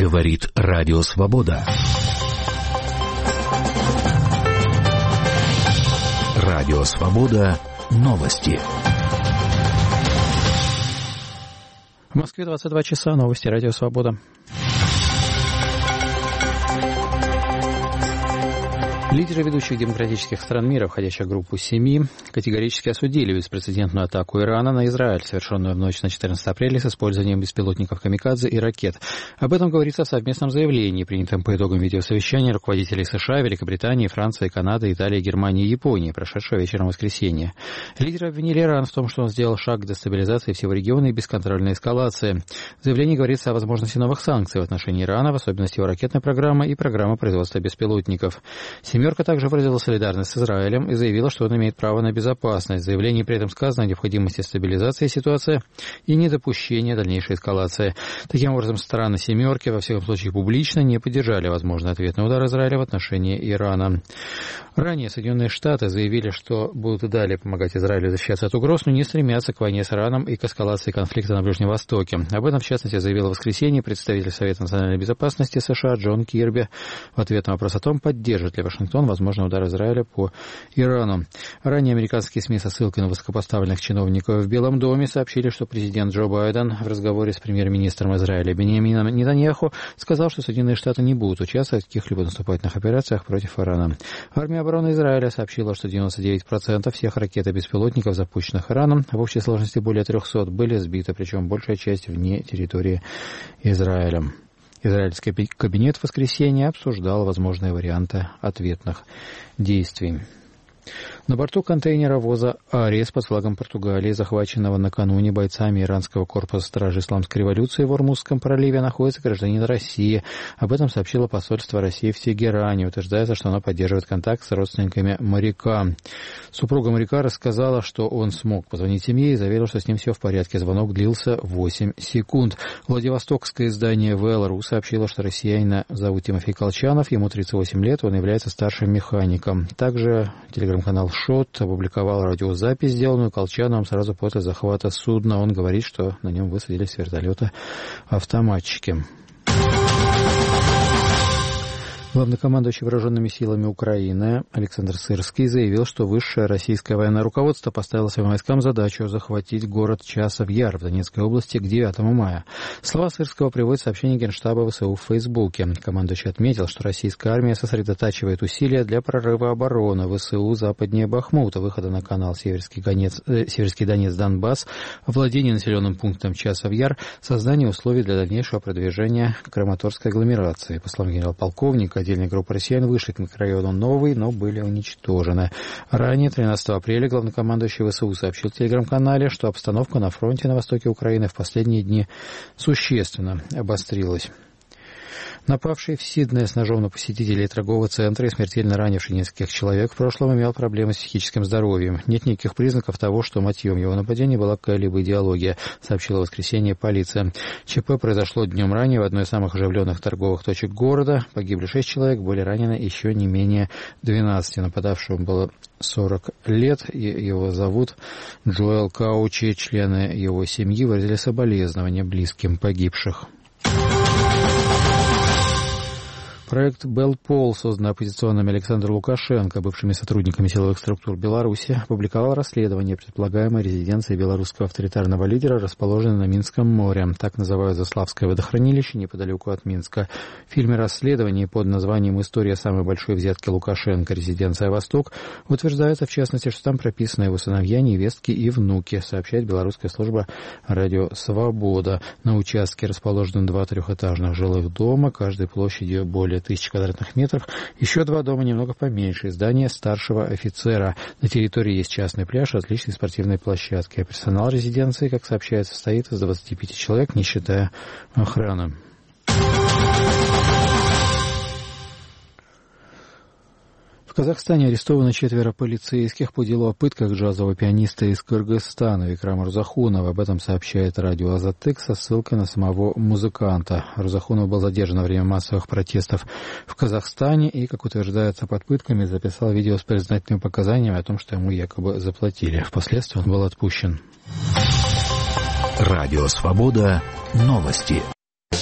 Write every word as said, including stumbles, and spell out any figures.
Говорит Радио Свобода. Радио Свобода. Новости. В Москве двадцать два часа. Новости Радио Свобода. Лидеры ведущих демократических стран мира, входящих в группу семи, категорически осудили беспрецедентную атаку Ирана на Израиль, совершенную в ночь на четырнадцатое апреля с использованием беспилотников «Камикадзе» и ракет. Об этом говорится в совместном заявлении, принятом по итогам видеосовещания руководителей США, Великобритании, Франции, Канады, Италии, Германии и Японии, прошедшего вечером в воскресенье. Лидеры обвинили Иран в том, что он сделал шаг к дестабилизации всего региона и бесконтрольной эскалации. В заявлении говорится о возможности новых санкций в отношении Ирана, в особенности его ракетной программы и программы производства беспилотников. «Семерка» также выразила солидарность с Израилем и заявила, что он имеет право на безопасность. В заявлении при этом сказано о необходимости стабилизации ситуации и недопущения дальнейшей эскалации. Таким образом, страны «семерки», во всяком случае публично, не поддержали возможный ответный удар Израиля в отношении Ирана. Ранее Соединенные Штаты заявили, что будут и далее помогать Израилю защищаться от угроз, но не стремятся к войне с Ираном и к эскалации конфликта на Ближнем Востоке. Об этом, в частности, заявил в воскресенье представитель Совета национальной безопасности США Джон Кирби в ответ на вопрос о том, поддержит ли Вашингтон возможный удар Израиля по Ирану. Ранее американские СМИ со ссылкой на высокопоставленных чиновников в Белом доме сообщили, что президент Джо Байден в разговоре с премьер-министром Израиля Биньямином Нетаньяху сказал, что Соединенные Штаты не будут участвовать в каких-либо наступательных операциях против Ирана. Армия обороны Израиля сообщила, что девяносто девять процентов всех ракет и беспилотников, запущенных Ираном, в общей сложности более трехсот, были сбиты, причем большая часть вне территории Израиля. Израильский кабинет в воскресенье обсуждал возможные варианты ответных действий. На борту контейнеровоза «Арис» под флагом Португалии, захваченного накануне бойцами иранского корпуса стражи исламской революции в Ормузском проливе, находится гражданин России. Об этом сообщило посольство России в Тегеране. Утверждается, что оно поддерживает контакт с родственниками моряка. Супруга моряка рассказала, что он смог позвонить семье и заверил, что с ним все в порядке. Звонок длился восемь секунд. Владивостокское издание ВЛРУ сообщило, что россиянина зовут Тимофей Колчанов, ему тридцать восемь лет, он является старшим механиком. Также телеграм-канал «Шот» опубликовал радиозапись, сделанную Колчановым сразу после захвата судна. Он говорит, что на нем высадились с вертолета автоматчики. Главнокомандующий вооруженными силами Украины Александр Сырский заявил, что высшее российское военное руководство поставило своим войскам задачу захватить город Часов-Яр в Донецкой области к девятому мая. Слова Сырского приводит сообщение Генштаба ВСУ в Фейсбуке. Командующий отметил, что российская армия сосредотачивает усилия для прорыва обороны ВСУ западнее Бахмута, выхода на канал Северский Донец, э, Северский Донец-Донбасс, владение населенным пунктом Часов-Яр, создание условий для дальнейшего продвижения Краматорской агломерации. По словам генерал-полковника, отдельная группа россиян вышли к микрорайону Новый, но были уничтожены. Ранее, тринадцатого апреля, главнокомандующий ВСУ сообщил в телеграм-канале, что обстановка на фронте на востоке Украины в последние дни существенно обострилась. Напавший в Сиднее с ножом на посетителей торгового центра и смертельно ранивший нескольких человек в прошлом имел проблемы с психическим здоровьем. Нет никаких признаков того, что мотивом его нападения была какая-либо идеология, сообщила в воскресенье полиция. ЧП произошло днем ранее в одной из самых оживленных торговых точек города. Погибли шесть человек, были ранены еще не менее двенадцати. Нападавшему было сорок лет, и его зовут Джоэл Каучи. Члены его семьи выразили соболезнования близким погибших. Проект «Белпол», созданный оппозиционными Александром Лукашенко, бывшими сотрудниками силовых структур Беларуси, опубликовал расследование предполагаемой резиденции белорусского авторитарного лидера, расположенной на Минском море. Так называют Заславское водохранилище неподалеку от Минска. В фильме расследования под названием «История самой большой взятки Лукашенко. Резиденция Восток» утверждается, в частности, что там прописаны его сыновья, невестки и внуки, сообщает белорусская служба «Радио Свобода». На участке расположены два трехэтажных жилых дома, каждой площадью более тысячи квадратных метров, еще два дома немного поменьше, здание старшего офицера. На территории есть частный пляж, различные спортивные площадки. А персонал резиденции, как сообщается, состоит из двадцати пяти человек, не считая охраны. В Казахстане арестованы четверо полицейских по делу о пытках джазового пианиста из Кыргызстана Викрама Рузахунова. Об этом сообщает радио Азатык со ссылкой на самого музыканта. Рузахунов был задержан во время массовых протестов в Казахстане и, как утверждается, под пытками записал видео с признательными показаниями о том, что ему якобы заплатили. Впоследствии он был отпущен. Радио Свобода. Новости.